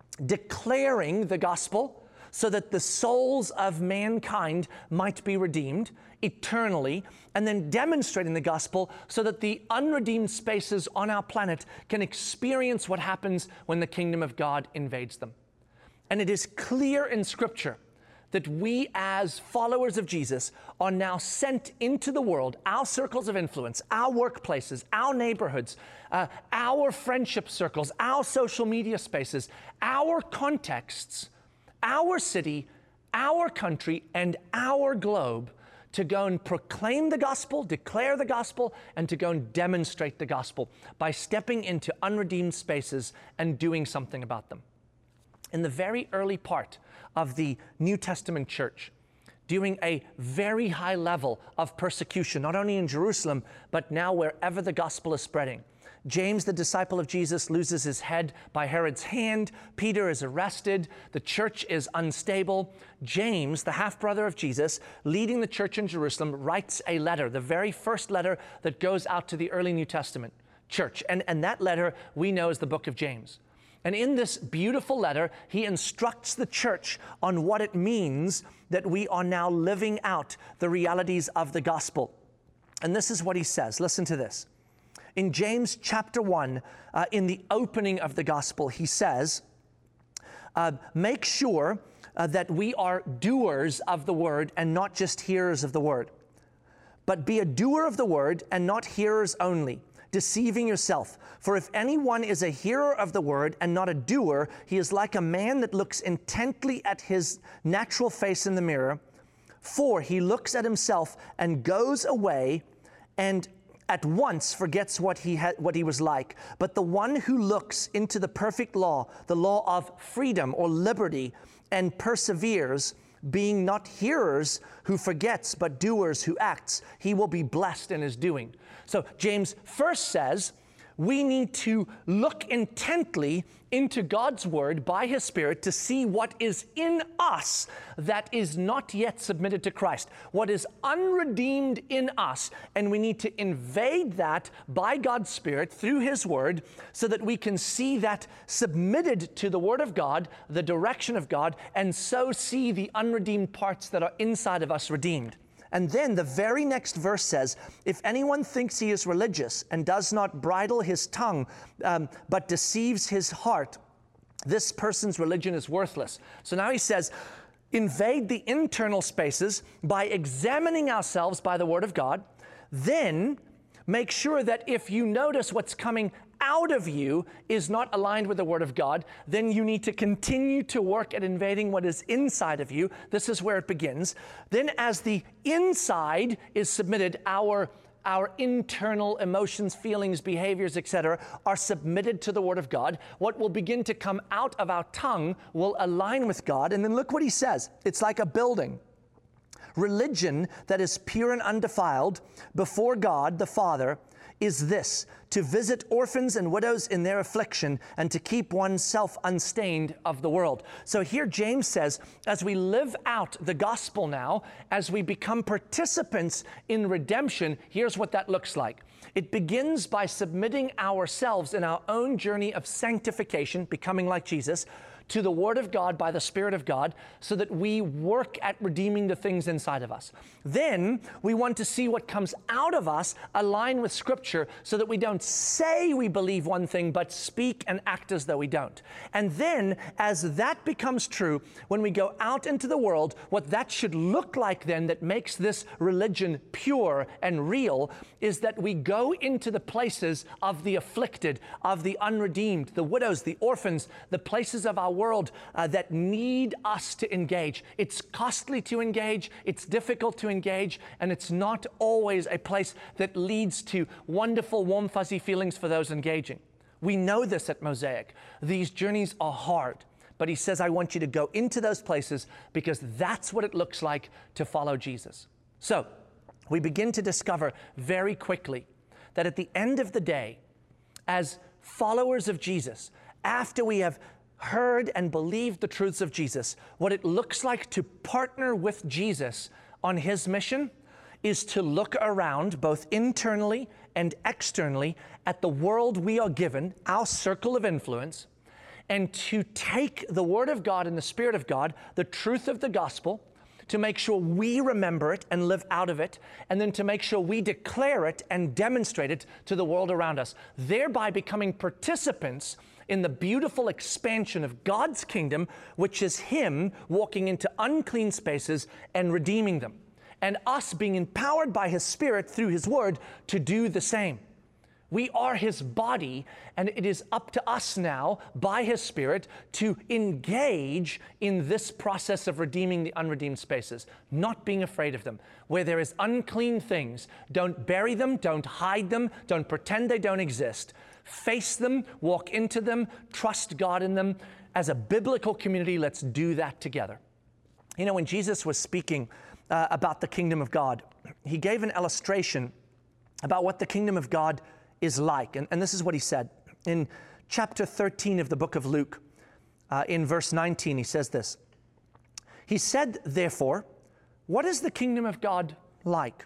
declaring the gospel so that the souls of mankind might be redeemed eternally, and then demonstrating the gospel so that the unredeemed spaces on our planet can experience what happens when the kingdom of God invades them. And it is clear in Scripture that we as followers of Jesus are now sent into the world, our circles of influence, our workplaces, our neighborhoods, our friendship circles, our social media spaces, our contexts, our city, our country, and our globe to go and proclaim the gospel, declare the gospel, and to go and demonstrate the gospel by stepping into unredeemed spaces and doing something about them. In the very early part of the New Testament church, during a very high level of persecution, not only in Jerusalem, but now wherever the gospel is spreading. James, the disciple of Jesus, loses his head by Herod's hand. Peter is arrested. The church is unstable. James, the half-brother of Jesus, leading the church in Jerusalem, writes a letter, the very first letter that goes out to the early New Testament church. And that letter we know as the book of James. And in this beautiful letter, he instructs the church on what it means that we are now living out the realities of the gospel. And this is what he says. Listen to this. In James chapter 1, in the opening of the gospel, he says, make sure that we are doers of the word and not just hearers of the word. But be a doer of the word and not hearers only, deceiving yourself. For if anyone is a hearer of the word and not a doer, he is like a man that looks intently at his natural face in the mirror. For he looks at himself and goes away and at once forgets what he was like. But the one who looks into the perfect law, the law of freedom or liberty, and perseveres, being not hearers who forgets, but doers who acts, he will be blessed in his doing. So James first says, we need to look intently into God's Word by His Spirit to see what is in us that is not yet submitted to Christ, what is unredeemed in us, and we need to invade that by God's Spirit through His Word so that we can see that submitted to the Word of God, the direction of God, and so see the unredeemed parts that are inside of us redeemed. And then the very next verse says, if anyone thinks he is religious and does not bridle his tongue, but deceives his heart, this person's religion is worthless. So now he says, invade the internal spaces by examining ourselves by the Word of God. Then make sure that if you notice what's coming out of you is not aligned with the Word of God, then you need to continue to work at invading what is inside of you. This is where it begins. Then as the inside is submitted, our internal emotions, feelings, behaviors, etc., are submitted to the Word of God. What will begin to come out of our tongue will align with God. And then look what he says. It's like a building. Religion that is pure and undefiled before God the Father is this, to visit orphans and widows in their affliction and to keep oneself unstained of the world. So here James says, as we live out the gospel now, as we become participants in redemption, here's what that looks like. It begins by submitting ourselves in our own journey of sanctification, becoming like Jesus, to the Word of God by the Spirit of God so that we work at redeeming the things inside of us. Then we want to see what comes out of us align with Scripture so that we don't say we believe one thing but speak and act as though we don't. And then as that becomes true, when we go out into the world, what that should look like then that makes this religion pure and real is that we go into the places of the afflicted, of the unredeemed, the widows, the orphans, the places of our world that need us to engage. It's costly to engage, it's difficult to engage, and it's not always a place that leads to wonderful, warm, fuzzy feelings for those engaging. We know this at Mosaic. These journeys are hard, but he says, I want you to go into those places because that's what it looks like to follow Jesus. So we begin to discover very quickly that at the end of the day, as followers of Jesus, after we have heard and believed the truths of Jesus, what it looks like to partner with Jesus on His mission is to look around both internally and externally at the world we are given, our circle of influence, and to take the Word of God and the Spirit of God, the truth of the gospel, to make sure we remember it and live out of it, and then to make sure we declare it and demonstrate it to the world around us, thereby becoming participants in the beautiful expansion of God's kingdom, which is Him walking into unclean spaces and redeeming them, and us being empowered by His Spirit through His Word to do the same. We are His body, and it is up to us now, by His Spirit, to engage in this process of redeeming the unredeemed spaces, not being afraid of them. Where there is unclean things, don't bury them, don't hide them, don't pretend they don't exist. Face them, walk into them, trust God in them. As a biblical community, let's do that together. You know, when Jesus was speaking about the kingdom of God, He gave an illustration about what the kingdom of God is like. And this is what He said. In chapter 13 of the book of Luke, in verse 19, He says this. He said, therefore, what is the kingdom of God like?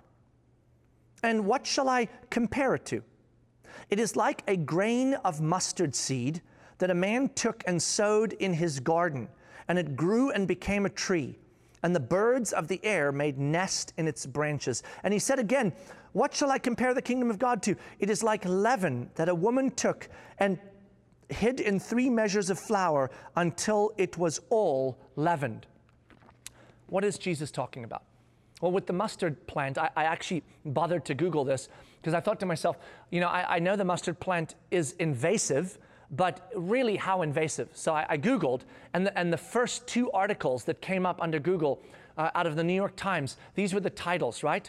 And what shall I compare it to? It is like a grain of mustard seed that a man took and sowed in his garden, and it grew and became a tree, and the birds of the air made nest in its branches. And he said again, what shall I compare the kingdom of God to? It is like leaven that a woman took and hid in 3 measures of flour until it was all leavened. What is Jesus talking about? Well, with the mustard plant, I actually bothered to Google this because I thought to myself, you know, I know the mustard plant is invasive, but really how invasive? So I Googled, and the first 2 articles that came up under Google out of the New York Times, these were the titles, right?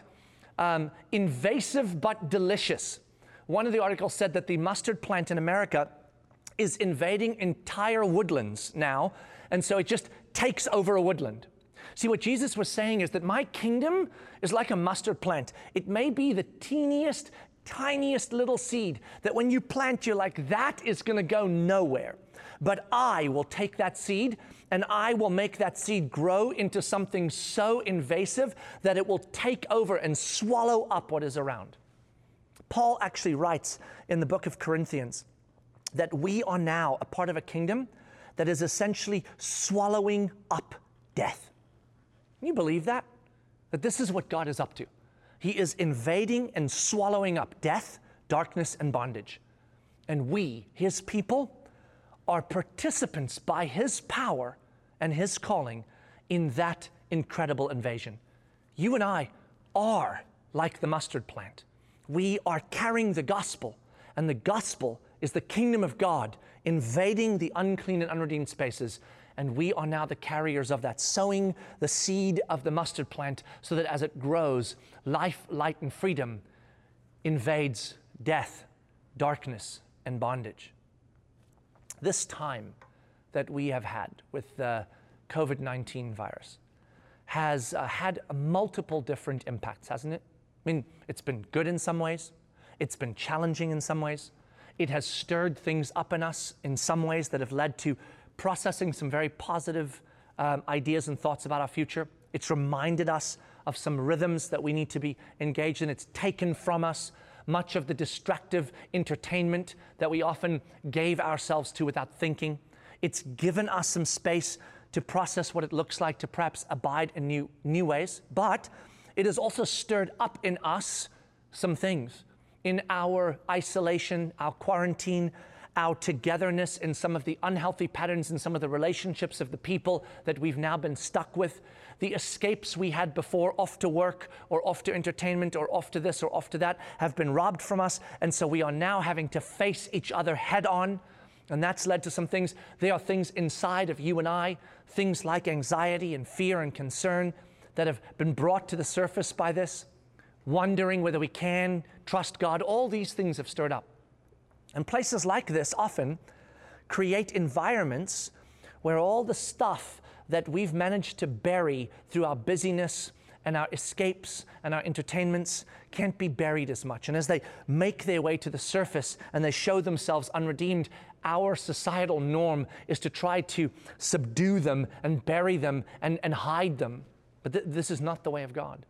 Invasive but delicious. One of the articles said that the mustard plant in America is invading entire woodlands now, and so it just takes over a woodland. See, what Jesus was saying is that my kingdom is like a mustard plant. It may be the teeniest, tiniest little seed that when you plant, you're like, that is going to go nowhere. But I will take that seed and I will make that seed grow into something so invasive that it will take over and swallow up what is around. Paul actually writes in the book of Corinthians that we are now a part of a kingdom that is essentially swallowing up death. Can you believe that? That this is what God is up to. He is invading and swallowing up death, darkness, and bondage. And we, His people, are participants by His power and His calling in that incredible invasion. You and I are like the mustard plant. We are carrying the gospel, and the gospel is the kingdom of God invading the unclean and unredeemed spaces. And we are now the carriers of that, sowing the seed of the mustard plant so that as it grows, life, light, and freedom invades death, darkness, and bondage. This time that we have had with the COVID-19 virus has had multiple different impacts, hasn't it? I mean, it's been good in some ways. It's been challenging in some ways. It has stirred things up in us in some ways that have led to processing some very positive ideas and thoughts about our future. It's reminded us of some rhythms that we need to be engaged in. It's taken from us much of the distractive entertainment that we often gave ourselves to without thinking. It's given us some space to process what it looks like to perhaps abide in new ways. But it has also stirred up in us some things. In our isolation, our quarantine, our togetherness, in some of the unhealthy patterns in some of the relationships of the people that we've now been stuck with, the escapes we had before, off to work or off to entertainment or off to this or off to that, have been robbed from us. And so we are now having to face each other head on. And that's led to some things. There are things inside of you and I, things like anxiety and fear and concern that have been brought to the surface by this, wondering whether we can trust God. All these things have stirred up. And places like this often create environments where all the stuff that we've managed to bury through our busyness and our escapes and our entertainments can't be buried as much. And as they make their way to the surface and they show themselves unredeemed, our societal norm is to try to subdue them and bury them and hide them. But this is not the way of God.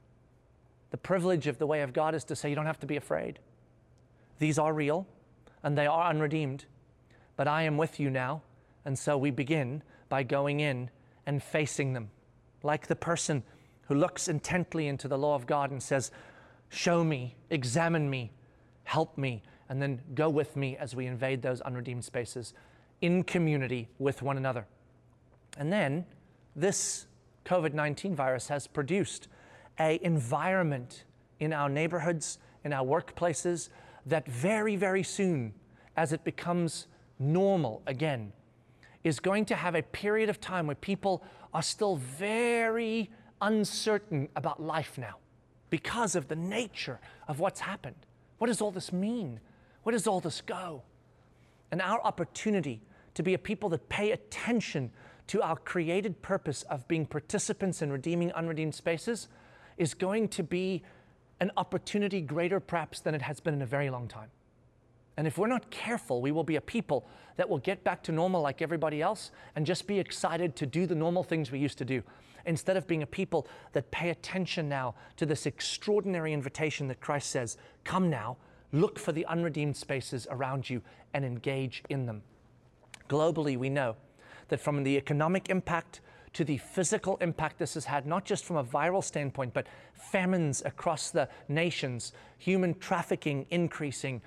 The privilege of the way of God is to say, you don't have to be afraid. These are real and they are unredeemed, but I am with you now. And so we begin by going in and facing them, like the person who looks intently into the law of God and says, show me, examine me, help me, and then go with me as we invade those unredeemed spaces in community with one another. And then this COVID-19 virus has produced an environment in our neighborhoods, in our workplaces, that very, very soon, as it becomes normal again, is going to have a period of time where people are still very uncertain about life now because of the nature of what's happened. What does all this mean? Where does all this go? And our opportunity to be a people that pay attention to our created purpose of being participants in redeeming unredeemed spaces is going to be an opportunity greater perhaps than it has been in a very long time. And if we're not careful, we will be a people that will get back to normal like everybody else and just be excited to do the normal things we used to do, instead of being a people that pay attention now to this extraordinary invitation that Christ says, come now, look for the unredeemed spaces around you and engage in them. Globally, we know that from the economic impact to the physical impact this has had, not just from a viral standpoint, but famines across the nations, human trafficking increasing,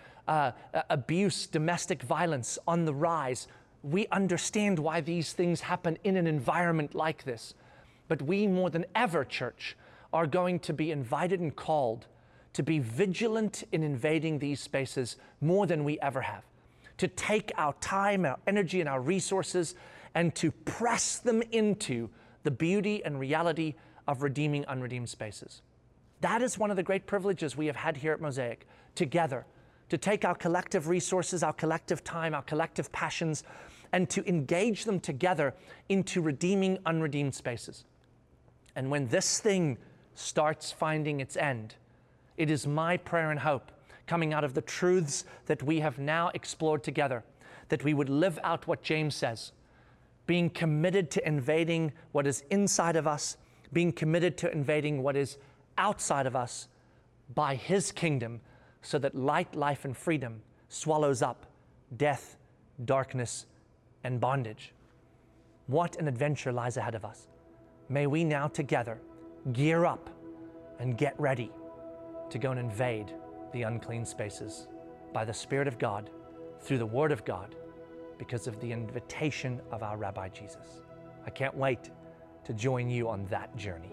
abuse, domestic violence on the rise. We understand why these things happen in an environment like this. But we, more than ever, church, are going to be invited and called to be vigilant in invading these spaces more than we ever have. To take our time, our energy, and our resources and to press them into the beauty and reality of redeeming unredeemed spaces. That is one of the great privileges we have had here at Mosaic, together, to take our collective resources, our collective time, our collective passions, and to engage them together into redeeming unredeemed spaces. And when this thing starts finding its end, it is my prayer and hope, coming out of the truths that we have now explored together, that we would live out what James says, being committed to invading what is inside of us, being committed to invading what is outside of us by His kingdom, so that light, life, and freedom swallows up death, darkness, and bondage. What an adventure lies ahead of us. May we now together gear up and get ready to go and invade the unclean spaces by the Spirit of God, through the Word of God, because of the invitation of our Rabbi Jesus. I can't wait to join you on that journey.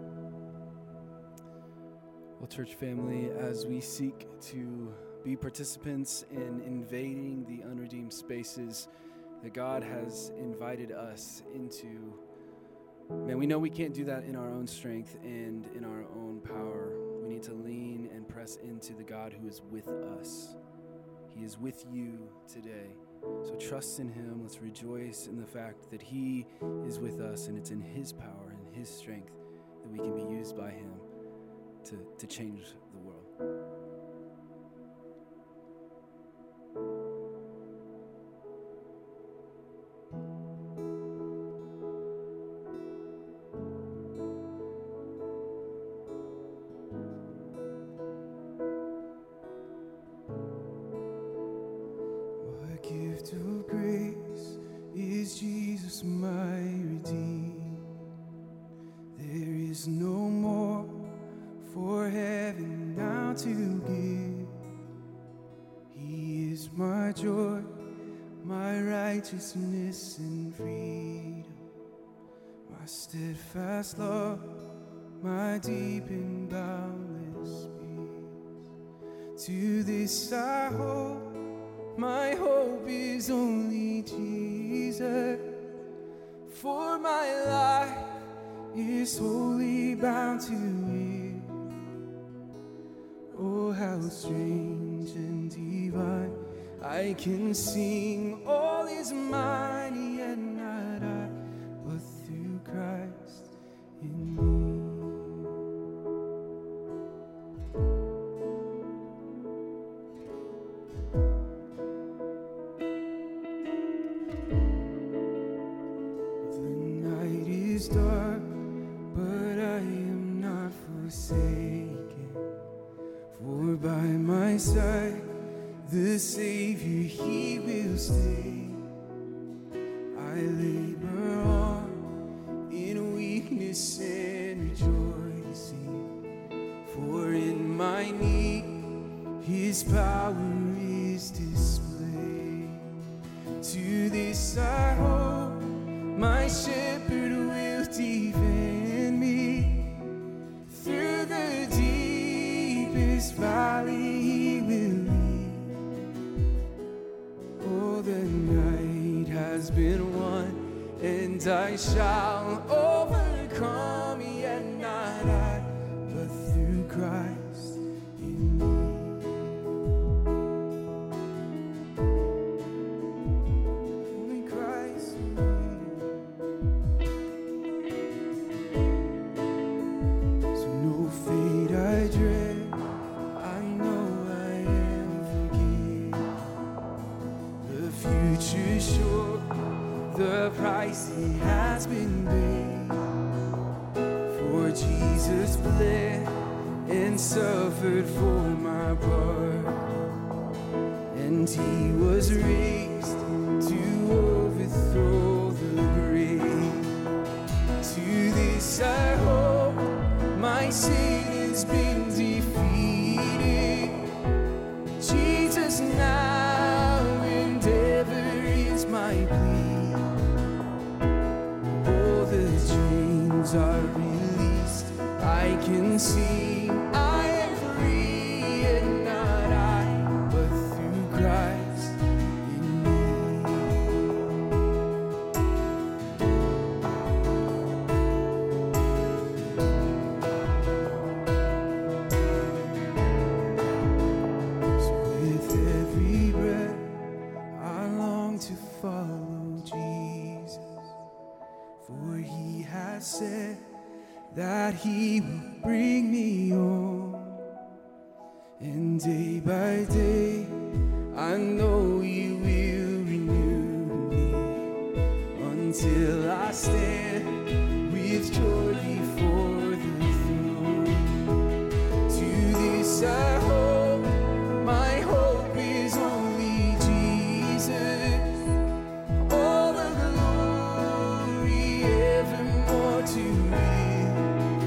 Well, church family, as we seek to be participants in invading the unredeemed spaces that God has invited us into, man, we know we can't do that in our own strength and in our own power. We need to lean and press into the God who is with us. He is with you today. So trust in Him. Let's rejoice in the fact that He is with us, and it's in His power and His strength that we can be used by Him to change the world. What gift of grace is Jesus my Redeemer? There is no more for heaven now to give. He is my joy, my righteousness and freedom, my steadfast love, my deep and boundless peace. To this I hope, my hope is only Jesus, for my life is wholly bound to Him. Oh, how strange and divine, I can sing all is mine, yet not I, but through Christ in me. The night is dark, but I am not forsaken. For by my side, the Savior, He will stay. I labor on in weakness and rejoicing, for in my need, His power is displayed. To this I hope, my Shepherd will defend me. Through the deepest valley He will lead. Oh, the night has been won, and I shall overcome, yet not I, but through Christ in me. Only Christ in me. So no fate I dread, I know I am forgiven. The future's sure, the price He has been paid. For Jesus bled and suffered for my part, and He was raised to overthrow the grave. To this I hope, my sin has been defeated. Jesus now and ever is my plea. Oh, the chains are released, I can see I am free, and not I, but through Christ in me. So with every breath, I long to follow Jesus, for He has said that He will bring me home. And And day by day, I know you will renew me until I stand with joy before the throne. To this I hope, my hope is only Jesus. All the glory evermore to Him.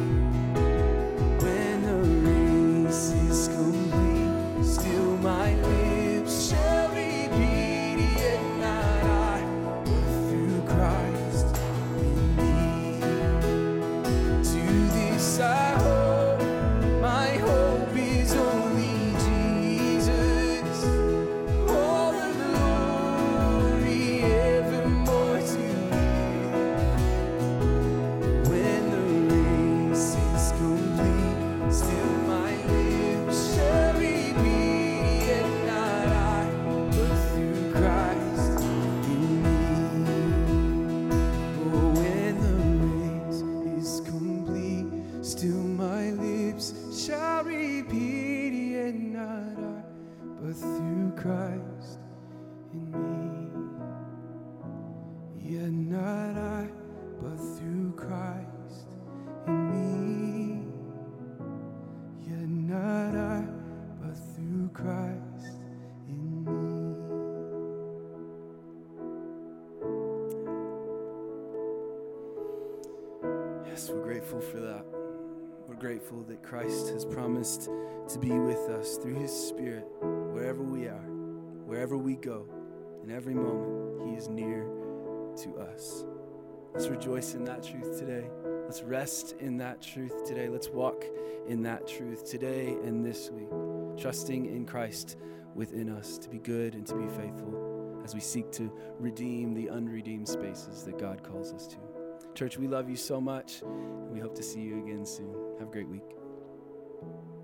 When the race is complete, still my lips shall repeat, yet not I, but through Christ in me. To this I hope, my hope is only Jesus. All the glory evermore to Him. When the race is complete, still my lips shall repeat, yet not I, but through Christ in me. Oh, when the race is complete, still my lips shall repeat, yet not I, but through Christ in me. Yet not I, but through Christ in me. Yet not I, but through Christ in me. Yes, we're grateful for that. We're grateful that Christ has promised to be with us through His Spirit wherever we are, wherever we go, in every moment. He is near to us. Let's rejoice in that truth today. Let's rest in that truth today. Let's walk in that truth today and this week, trusting in Christ within us to be good and to be faithful as we seek to redeem the unredeemed spaces that God calls us to. Church, we love you so much, and we hope to see you again soon. Have a great week.